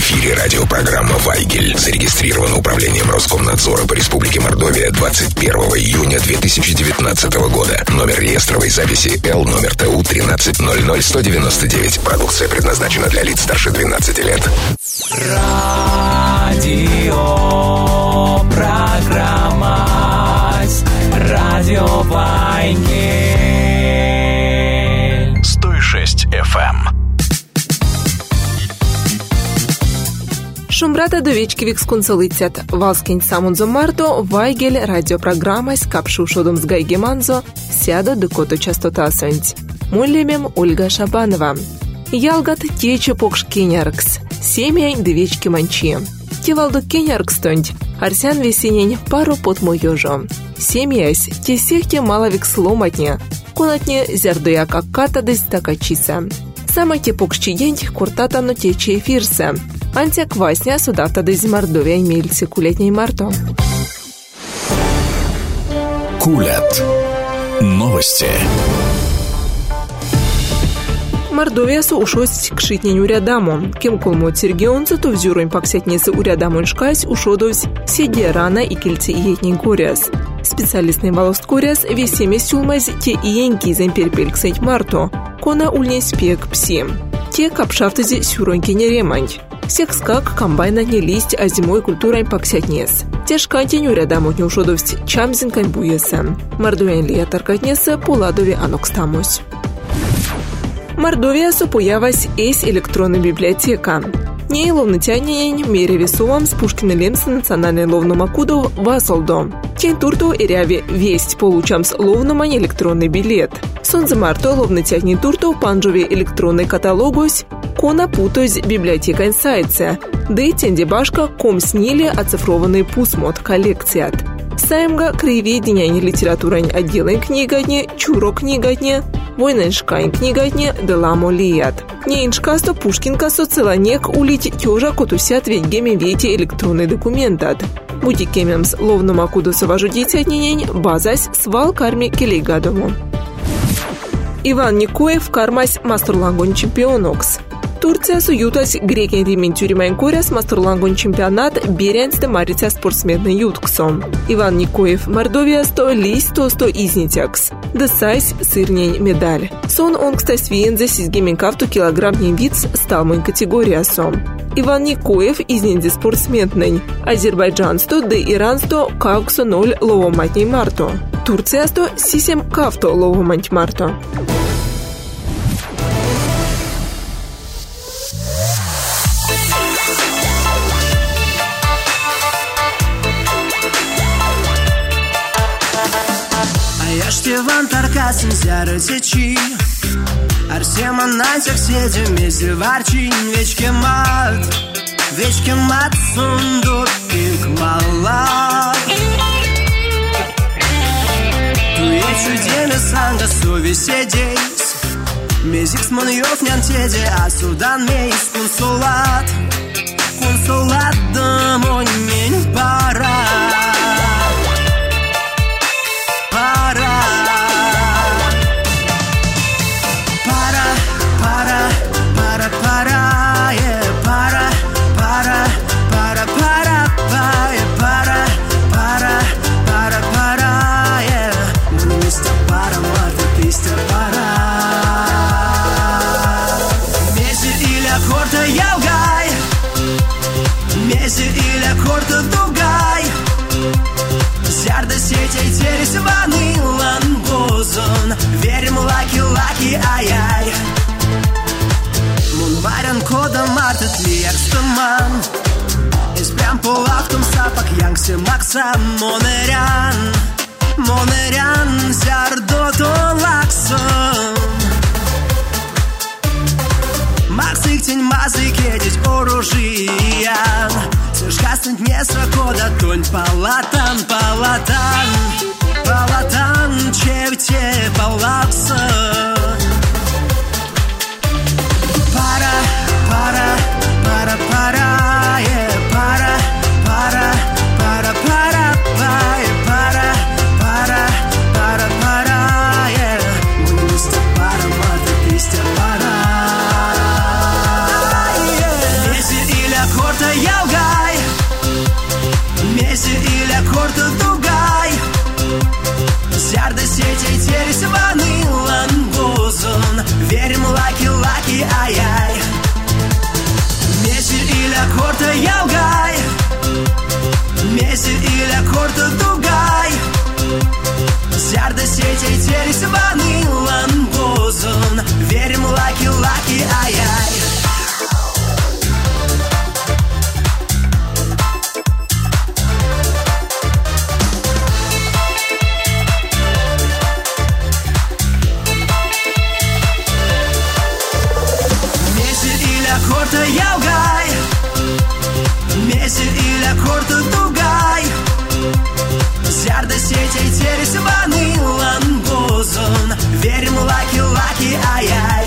эфире радиопрограмма «Вайгель». Зарегистрирована Управлением Роскомнадзора по Республике Мордовия 21 июня 2019 года. Номер реестровой записи Л номер ТУ 1300199. Продукция предназначена для лиц старше 12 лет. Радиопрограмма «Радио Вайгель». 106 FM. Шумбрата довечкивик скунцалыцят. Валскин самунзо марто, Вайгель, радиопрограмма с капшушодом с гайгеманзо, сядо декото частота сэнть. Муллемем Ольга Шабанова. Ялгат тече покш кеняркс. Семья довечки манчи. Тевалду кеняркс тонть. Арсян весенень пару под моёжо. Семьясь, те сехте маловик сломатня. Конатне зярдуя как катадыс такачиса. Сама те покшчи енть куртатано тече эфирса. Антиаквасня судавта дыз Мордовия мильцы кулетней марто. Кулят. Новости. Мордовия су ушость к шитненю рядаму. Кем колмот Сергеонцу то взюрунь паксятнесы у рядаму шкась ушодовсь седе рана и кельцы и етнень куряс. Специалистный волост куряс весеме сюлмаз те иеньки замперпель ксэнть марто. Кона ульней спек пси. Те капшафтази сюроньки не ремонть. Всех скак комбайна не листь, а зимой культурой паксятнес. Тяжка теню рядам не ушодовсть чамзин каньбуеса. Мордовия ли таркатнеса поладови анокстамусь. Мордовия супоявась эсь электронная библиотека. Ней ловнотянень мере весовам с Пушкина Лемса национальный ловномакудов васолдо. Тень турту и ряви весть получамс ловномань электронный билет. Сонзе марто ловнотянень турту панжове электронный каталогус кона путость библиотека инсайдсе. Да и тенде башка ком снили оцифрованный пусмот коллекцият. Саемга краеведения литературань отделань книгадне, чуро книгадне, войненшкайн книгадне, деламо лият. Нейншкасто Пушкинка соцеланек улить тёжа котусят ведь геме вете электронный документат. Бутикемемс ловномакуду соважу дитятнень базась свал карми келейгадову. Иван Никоев кармась мастерлангон чемпионокс. Турция суютась грекен римен тюремайн коряс мастерлангон чемпионат берянсте марица спортсменный ютксом. Иван Никоев Мордовия 100 лист 100 изнитякс. Десайс сырнень медаль. Сон он кстати свиензе сизгемен кафту килограммней виц сталмой категориясом. Иван Никоев изнензе спортсменный. Азербайджан 100 да Иран 100 кавксо 0 ловоматней марто. Турция 100 сисем кафто ловомать марто. Штеван таркасым зяры течи Арсема нантяк седем мезе варчин вечке мат сундук пик мала Туе чудеме санга совеседейс Мезикс моньёв нянтеде а судан мейс консулат домой мень пора Верим лаки, ай-ай Мунварян кода мартет ли экстаман Из прям полавком сапак янгсе макса Монерян зярдото лаксон Максик тень мазы кедить оружиян Сышкаснуть не сракода тонь палатан чевте палапса Пара Лези или аккорд или корtă ялгай, Меси или корtă дугай, Зярда сетей терес ванылан бозон, Верим лаки-лаки, ай-ай. Корtă ялгай, Меси или корtă дугай, Зярда сетей терес ванылан бозон, Верим лаки-лаки, ай-ай.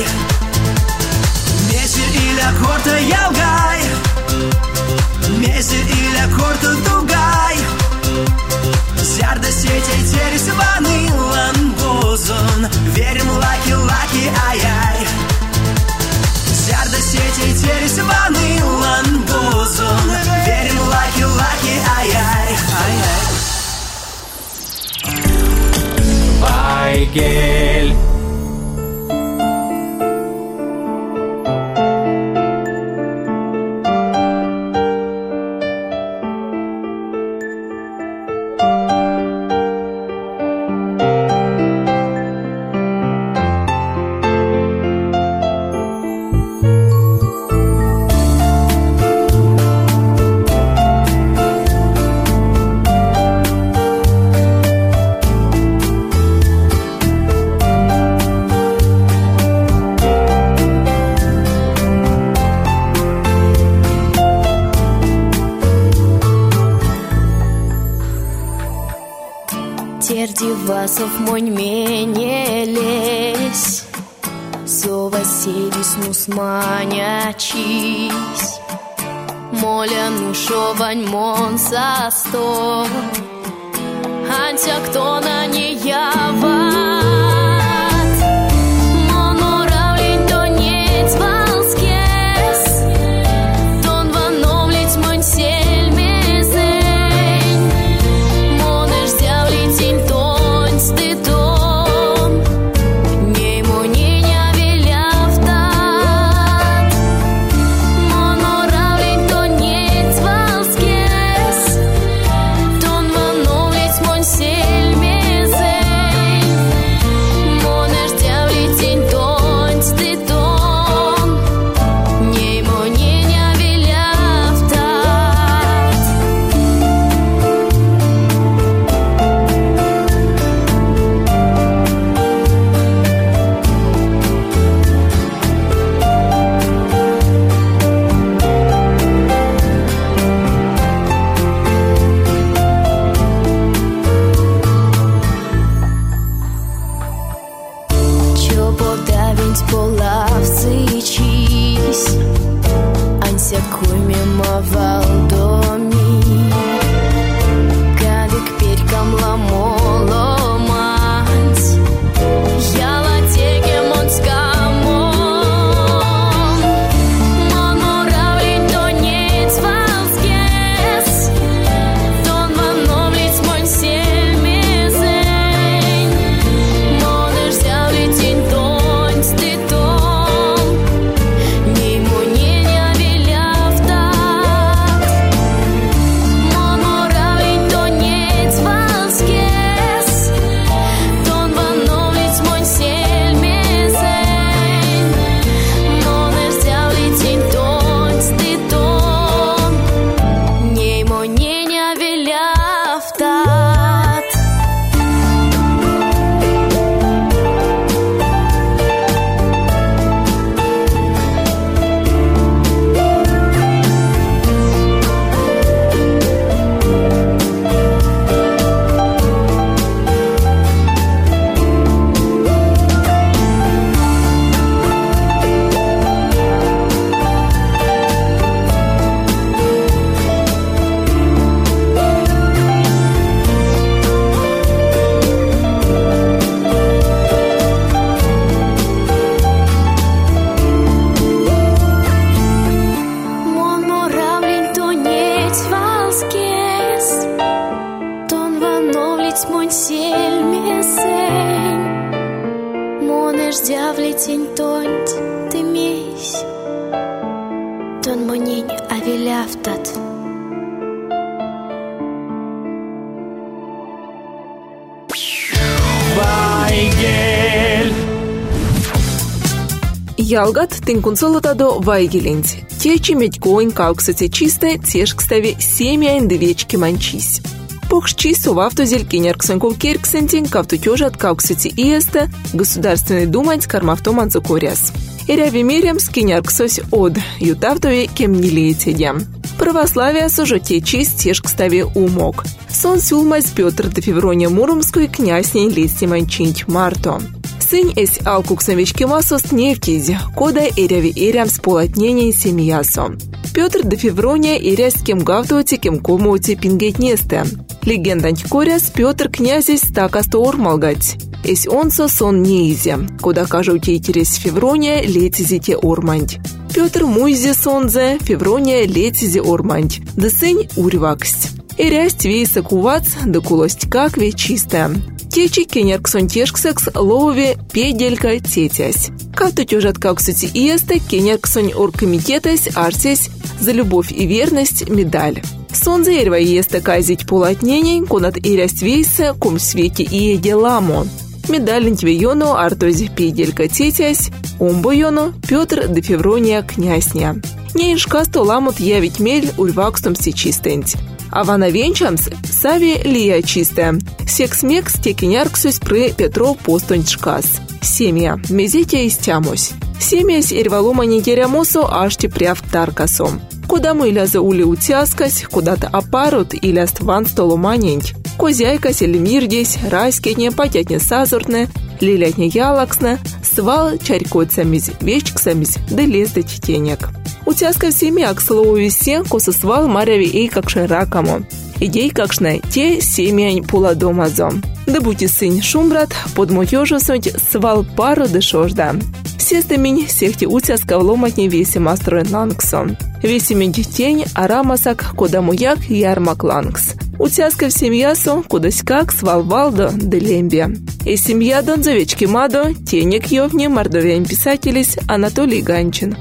Меси или корtă ялгай, Меси или корtă дугай, Зярда сетей терес ванылан бозон, Верим лаки-лаки, ай-ай. Зярда сетей терес ванылан бозон, Верим лаки-лаки, ай-ай. Вайгель. Дивасов монь менелесь, Со Василис нусманячись, Моля нушовань мон со сто, Антя кто на не яват, Моноравлень то нет валскес, Тон вановлить монь сельмезень, Монеш зявлить то Тон монинь авиляфтат. Вайгель. Ялгат тынкунсолотадо вайгелинь. Течи медькоин кауксати чисто, теш кстави семя индывечки манчись. Похчи сувавто зелькинерксенков кирксентин кавтутежат кауксати иеста Государственный думать кармавто манцукоряс. Иряви мирем скинерксось од ютавтови кемнилеетедя. Православие сужоте честь теш кстави умок. Сон сюлмась Петр до Феврония Муромской князь-ней лести манчинь марто. Сын эс алкуксовички масос нефтизи, кода иряви ирям сполотнение семьясо. Петр до Феврония иряс кем гавтоти кем комоти пингетнесте. Легенда антикоряс Петр князесь такасто ормалгать. Эс онсо сон неизе, кода кажути интерес Феврония летизите ормандь. Петр муйзе сонзе, Феврония летизе ормандь. Да сын урваксть. Иряс твейса кувац, да кулость какве чистая. Течи кенерксон тешксекс лове педелька тетясь. Кавто тюжат кауксути иеста кенерксон оргкомитетась артесь за любовь и верность медаль. Сонзе ирва иеста казить полотнений, конат иряс вейса ком свете иеде ламо. Медаль антивейону артози педелька тетясь, омбойону Петр до Феврония князьня. Не иншкасто ламут явить мель урвакстом сечистеньь. А вана венчамс сави лия чистая. Секс-мекс текинярксусь пры Петров постончкас. Семья мезетя истямусь. Семья с ирвалома не терямосо ашти пряв таркасом. Куда мы ляza ули утяскась, куда-то апарут и ляст ван столоманень. Козяйка селемирдесь, райскетне, патятне сазуртне, лилятне ялаксне, свал чарькоцамись, вечксамись, да лез до тетенек. Утяска в семья к слову весе, кососвал маряви ей как шеракамо. Идей какшне, те семья пула домазом. Да будь сын шумбрат, под мотёжу суть свал пару дешожда. Все стамень сехти утяска в ломатне весе мастроен лангсом. Весемень тень арамасак кода муяк ярмак лангс. Утяска в семьясу, кудась как свал валдо делембе. И семья дон завечки мадо, тенек ёвне мордовян писателись Анатолий Ганчин.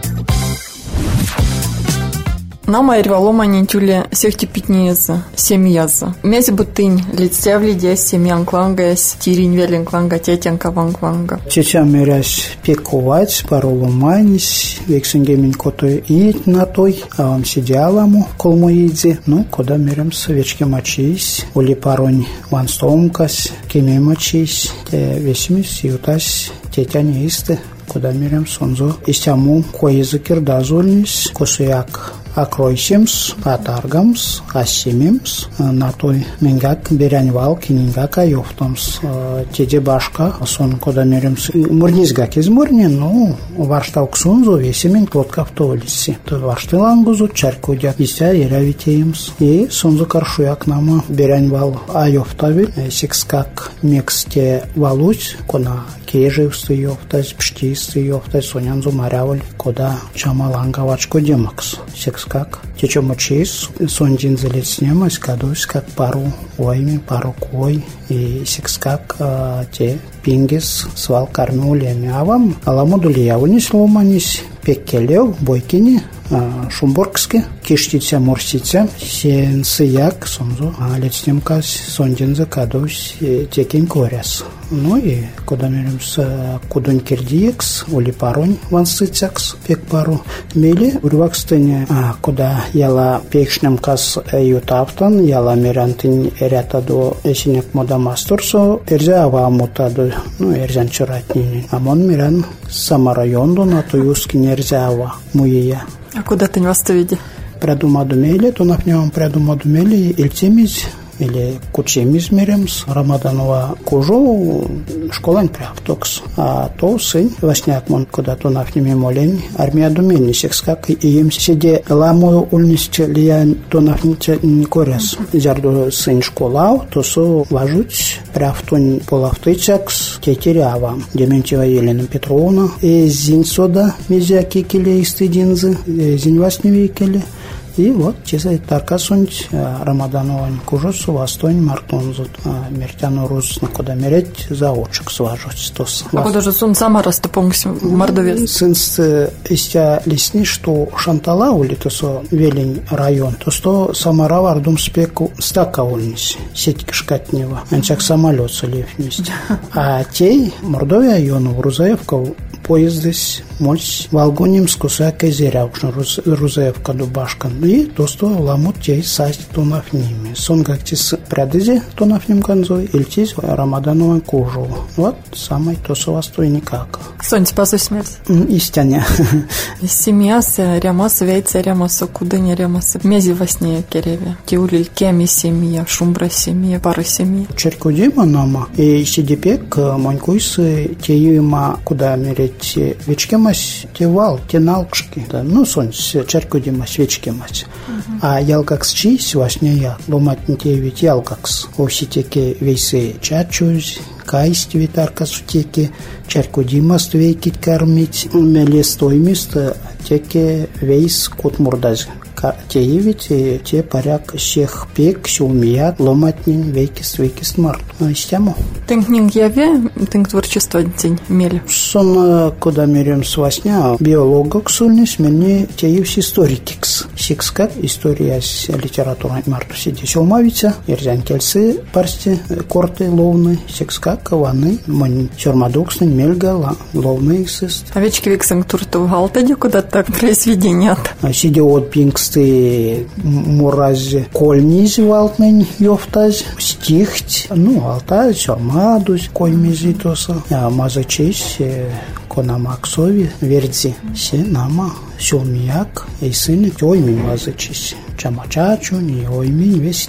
Нама ирвалома нентюле сехти питниеза, семьяза. Мezi бутынь, лицявли дясь семьян клангаясь, тиринь велин кланга, тетянка ванг-ванга. Чечам мерясь пековать, пароломанись, вексенгемин котой и на той, а вам сидяламу колмоидзе, ну, кода мерям свечки мочись, ули паронь ванстомкась, кеме мочись, те весимись, ютась, тетяне исты, кода мерям сонзо, истяму коезы кирдазульнись, косуяк, акройсимс, атаргамс, асимимс, на той менгак берянвал кинингак айофтомс, теде башка, сон кода меремс мурнизгак из мурни, ну, варштаук сунзу весимин клоткав толиси. То варштылангузу чаркудят, истя иравитеемс, и сунзу каршуяк нама берянвал айофтавил, сикскак мексте валуть, кона кежевсты ёфтась, пштисты ёфтась, сонянзу маряваль, кода чамалангавачко демакс. Как течем учись, сондин залетснемось, кадусь, как пару ойми, пару кой, и секскак те пингис свал кармюлями. А вам аламудули явунись ломанись, пеккелев, бойкини, шумборгски, киштица, мурсица, сенсияк, сонзу, летснемкась, сондин закадусь, текин коряс. Ну и куда мерим с кудунь кирдиекс, ули паронь вансыцякс, пек пару мели, урвакстыне, куда яла пекшнемкас ютафтан, яла мерантын эрятаду эсинек модамастурсо, эрзя авамутаду, ну эрзян чуратнини. Амон меран самарайонду на туюскин эрзява муия. А куда ты не восставиди? Предумаду мели, то напнем предумаду мели, ильтемиз, или кучемиз меремс, Рамаданова кужу, школань пряптокс. А то сын, восняк мон, куда-то нафнеми молень, армия думенисек, как и им сиде ламу ульнисче лия, то нафните не коряс. Зярду сын школау, то со важуть пряптунь полавтыцекс, тетерява. Дементьева Елена Петровна, зинь сода, мезяки келе исты динзы, зинь вас не викели. И вот чизай таркасунь Рамадановань кужусу вастонь мартонзут мертяну рус на куда мереть заочек сважуть тос. А куда же сон сама растопомся Мордовия? Сынс истя лесни, что Шантала ули то со велень район, то сто самара вардум спеку стака ульнись, сетьки шкатнева, анчак самолет солев вместе. А тей Мордовия району в Рузаевку поездись мольсь Волгоним скусакай зеряукшн Рузаевка дубашкан. И то сто ламут тей састь тонов ними. Сон как тис прядызи тонов ним конзой, или тис Рамадановой кожу. Вот самый то со вастой никак. Сон спасу смерть. Истяня. Семьясы, рямасы, вейцы, рямасы, кудыня, рямасы. Мези во сне кереве. Тиулиль кеми семья, шумбра семья, пара семья. Черкудима нама. И сидипек монькуйсы теюма куда мереть вечкемась тевал, теналкшки. Да, ну, сон черкудимась вечкемась. А ялкакс чись во сне я. Ломатн тевить ялкакс. Оситеке вейсы чачусь. Кайсть витаркас в теке, черкудимас вейкит кормить, мелестоймист теке вейс кот мурдаз. Теевить, те паряк всех пек, сюлмият, ломатнин, вейкист март. Истему. Тынк нинг яве, тынк творчество день мели. Сон, куда мерем с восня, биологок сульнис, мельни теевс историкикс. Сикскак, история с литературой марту сиди сюлмавица, ерзян кельсы, парсти, корты, ловны, сикскак, ваны, мань, сюрмадоксны, мельга, ловны иксист. Овечки виксанг турту галтади куда-то произведения. Сиди от пингс ты мурази кольниз валтнень ёфтаз, стихть, ну, алтаз, сюрмадусь, кольмизитоса, мазачись, конамаксови, вердзи, се нама, сюлмияк, и сын, оймень мазачись. Чамачачу, не оймень, весь,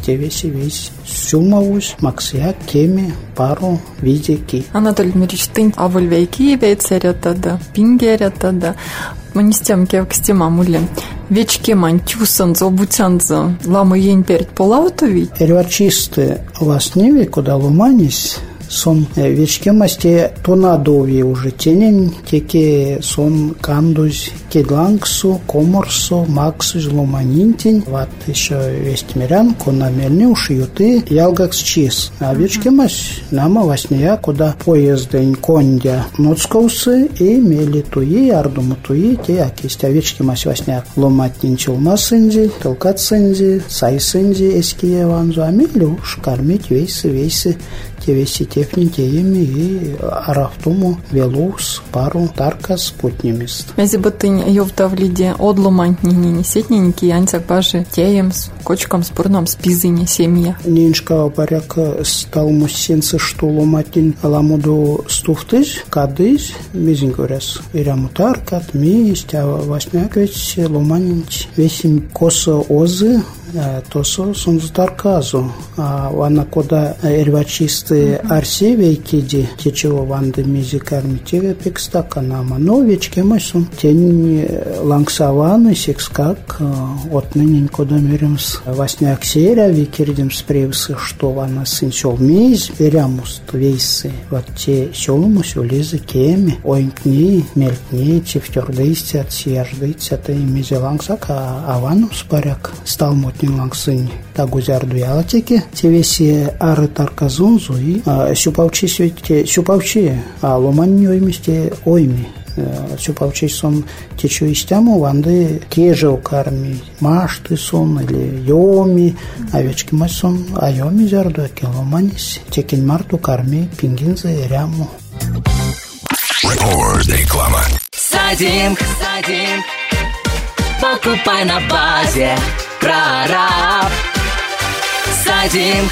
сюлмавусь, максияк, кеми, пару, видики. Анатолий Дмитриевич, ты авульвейки вейцерята, да, пингерята, да. Манистям кевкстема муле. Вечке мантюсан зобутянза ламу ень перед полаутови. Эрварчисты ласневи, куда луманись, сон вечке масте тонадови уже тенен, теке сон кандуз кедлангсу, коморсу, максуз луманинтень, вот еще вестмирян, конамельни ушьюты, ялгакс чиз. А вечке мась нама васния, куда поездень кондя ноцкоусы и мели туи, ардуму туи, те акисти. А вечке мась васня ломатнин чулма сынзи, толкат сынзи, сай сынзи, эские ванзу, а мели уж кормить вейсы, те веси техники и арафтуму, велус, пару, таркас, путнемист. Мези бытынь ёвтавлиде одломантнини несетненьки, янцак бажи теем с кочком, спурном, спизыне семья. Ниншка поряк стал мусенцы, что ломатин ламуду стуфтыш, кадыш, мизинг раз. Иряму таркат, мисть, а восьмяк ведь ломанинч. Весим косо озы, тосо сунзутарказу. А вана кода эрвачисты арсевей киди, течего ванды мизи кармитиве пекстака нама. Но вечке мойсун тень лангсаваны секскак отныне кода меримс восьмяк серия викердим спревсы, что вана сын сел миз берямус вейсы. Вот те селумус улизы кеми, оймкни, мелькни, тефтердыйся, отсерждыйся, это мизи лангсак, а вану спаряк стал мотнин лангсынь. Тагузярду ялатеки, те веси ары тарказунзу и сюпавчи свете, сюпавчи, а ломанни оймисте ойми. Сюпавчи сон течу истяму, ванды кежел карми, машты сон или йоми, овечки мать сон, а йоми зярду, ломанис, текин марту карми, пингинзы, ряму. Реклама. Садим, покупай на базе прораб. Садим,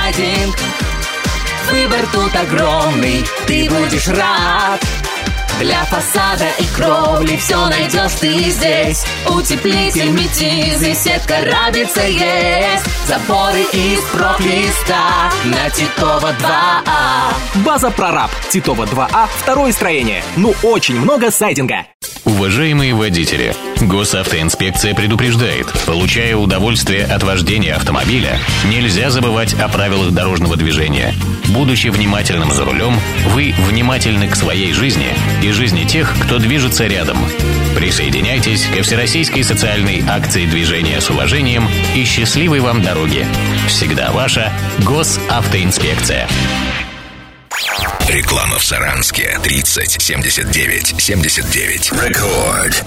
выбор тут огромный, ты будешь рад. Для фасада и кровли все найдешь ты здесь. Утеплитель метизы, сетка рабица есть. Заборы из профлиста на Титова 2А. База Прораб, Титова 2А, второе строение. Ну, очень много сайдинга. Уважаемые водители, госавтоинспекция предупреждает: получая удовольствие от вождения автомобиля, нельзя забывать о правилах дорожного движения. Будучи внимательным за рулем, вы внимательны к своей жизни и жизни тех, кто движется рядом. Присоединяйтесь ко всероссийской социальной акции движения с уважением и счастливой вам дороги. Всегда ваша госавтоинспекция. Реклама в Саранске. 30 79 79. Рекорд.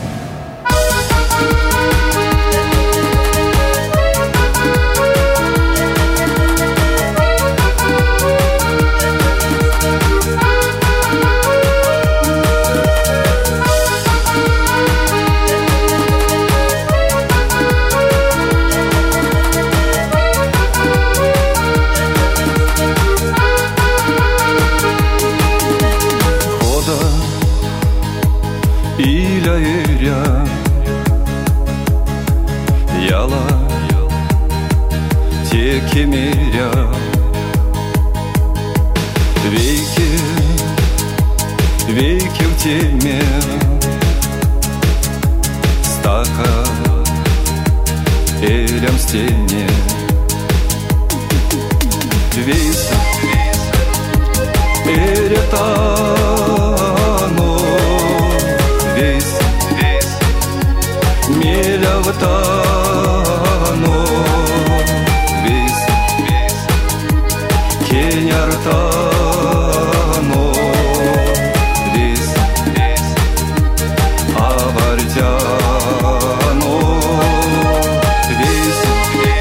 Кемеря вейки в теме стака элям стене вейса эретано вейса мелявтано Кеняртано вис авардяно вис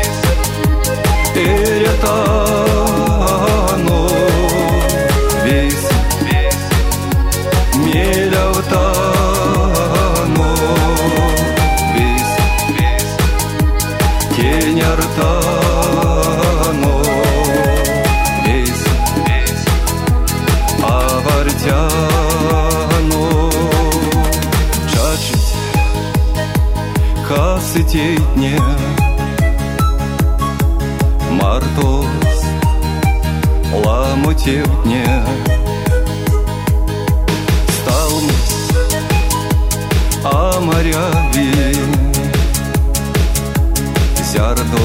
эретано вис мелявтано вис Кеняртано чачить касететне мартоз ламотевне сталмус амаряви зярдо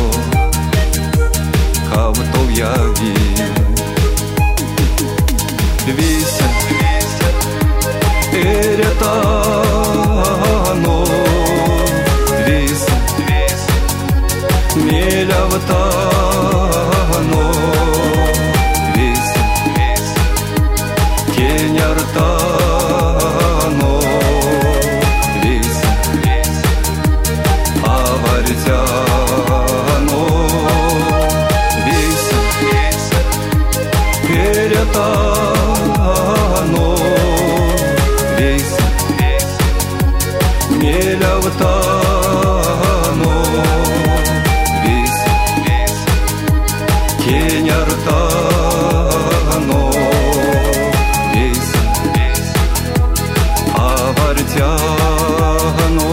кавтовяви вися эретано вис мелявтано вис кеняртано вис авардяно вис эретано вис мелявтано вис кеняртано вис авардяно.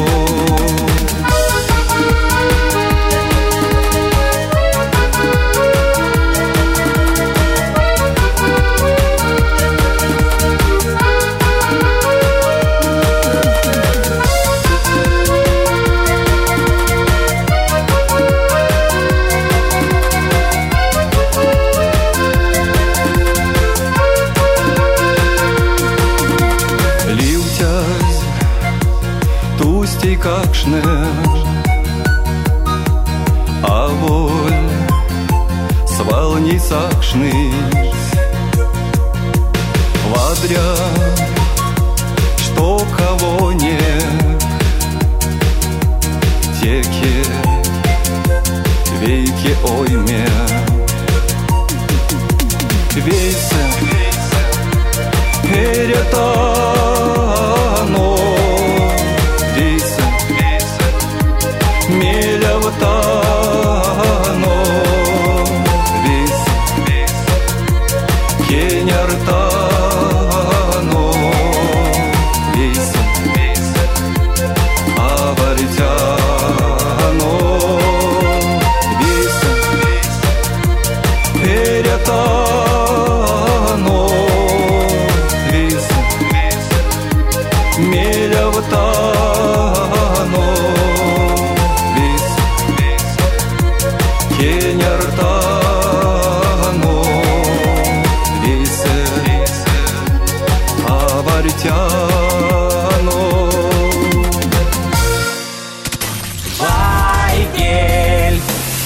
Какшне, а воль свални сакшнись, вадря, что кого нет, теке вейки ойме, вейсе эретано. Мелявтано вис кеняртано вис Вайгель.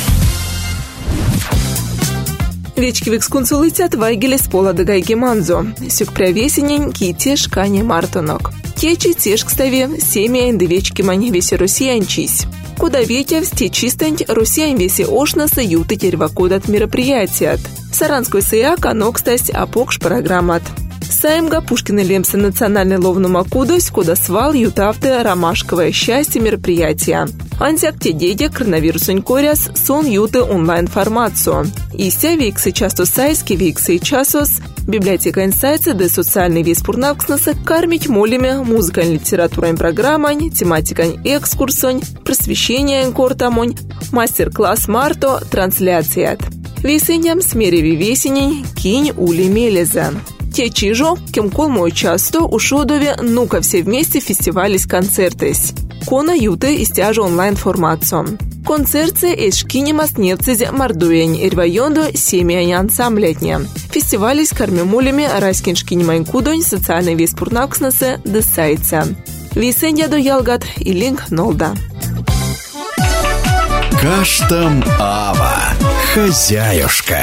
Вечки викскунцу летят Вайгеле с пола до гайги манзо. Сюк прявесенень ките шкане мартонок. Течи теш кставе семя индевечки мань весе россиянчись. Куда ветев сте чистонь россиян весе ошнаса юты тервакодат мероприятият. Саранской саяк анокстась апокш программат. Саемга Пушкина Лемса национальный ловномакудось, куда свал ютавты ромашковое счастье мероприятия. Антяк те деде коронавирусунь коряс сон юты онлайн-формацию. Ися виксы часто сайски виксы и часос, библиотека инсайца де социальный вес пурнавкснаса кармить молями музыкальной литературой программань, тематикань экскурсонь, просвещение кортамонь, мастер-класс марто, трансляцият. Весенням смереви весенень кинь ули мелеза. Те чижо, кем колмой часто у шодове ну-ка все вместе фестивалис концертес. Кона юты истяжа онлайн-формацию. Концерты эшкинемас невцезе мардуень ирвайондо семья ансамблетня. Фестивалис кармемулями райскиншкинемайн кудонь социальный вес пурнакснасы десайца. Весенья до ялгат и линк нолда. Каштам Ава. Хозяюшка.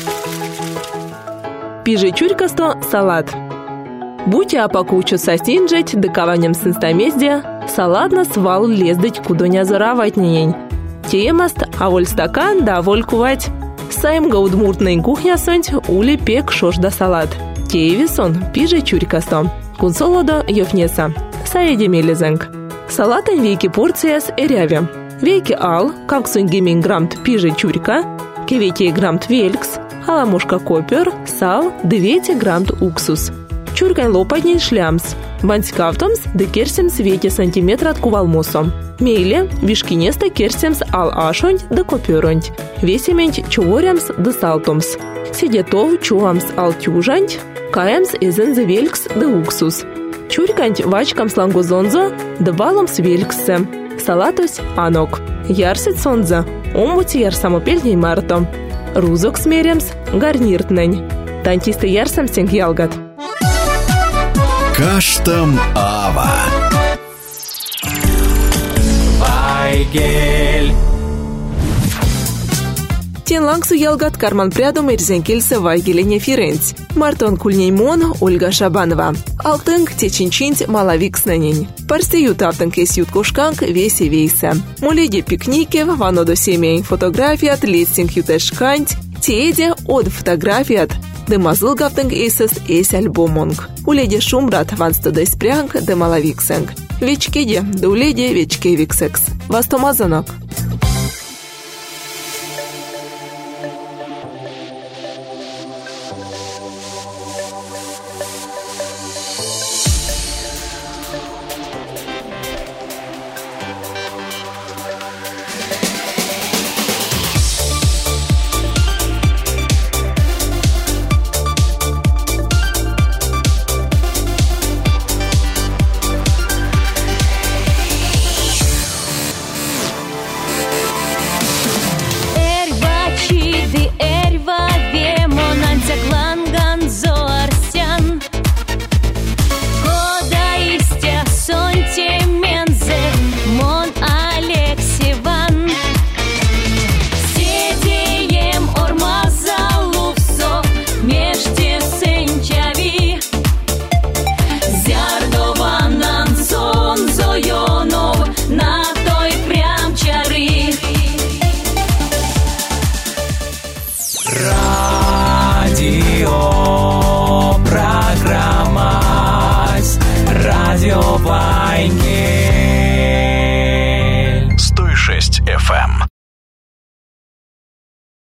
Пиже чурькасто салат. Будьте апакучу состинжить дыкаванем синстамезде, салатна свал лездыть кудоня зараватнень. Темаст аволь стакан да аволь кувать. Сайм гаудмуртный кухня сонть ули пек шош да салат. Теевисон пиже чурькасто. Кунсолодо йофнеса. Саеде мелезенг. Салатань вейки порция с эряви. Вейки ал, как сунь гемин грамт пиже чурька, кевейки грамт велькс, аламушка копер, сал, 200 грамм уксус. Чуркань лопатней шлямс. Ванскавтомс де керсимс вети сантиметра от кувалмосом. Мейле вишкинеста керсимс ал ашонь де коперонь. Весемень чуворямс де салтомс. Сидетов чуамс ал тюжанть, каемс изензе велькс де уксус. Чуркань вачкамс лангозонзо де валомс вельксе. Салатус анок. Ярсит сонза. Омути ярсамопельней марто. Рузок смеремс, гарниртнень. Тантисты ярсам сенг ялгат. Каштам Ава. Вайгель. Тен лангсу ялгат карман прядом ирзенкельса Вайгелене Фиренц. Мартон Кульнеймон, Ольга Шабанова. Алтынг течинчинть малавикснанень. Парсте ютавтанг ес юткошканг весе вейса. Моледе пикникев, ванодо семей фотографият, лестинг ютэшканть, тееде от фотографият. Демазыл гаптанг эсэс эс альбомонг. Уледе шумбрат ванста деспрянг де малавиксэнг. Вечкеде, да уледе вечке виксекс. Вастомазанок.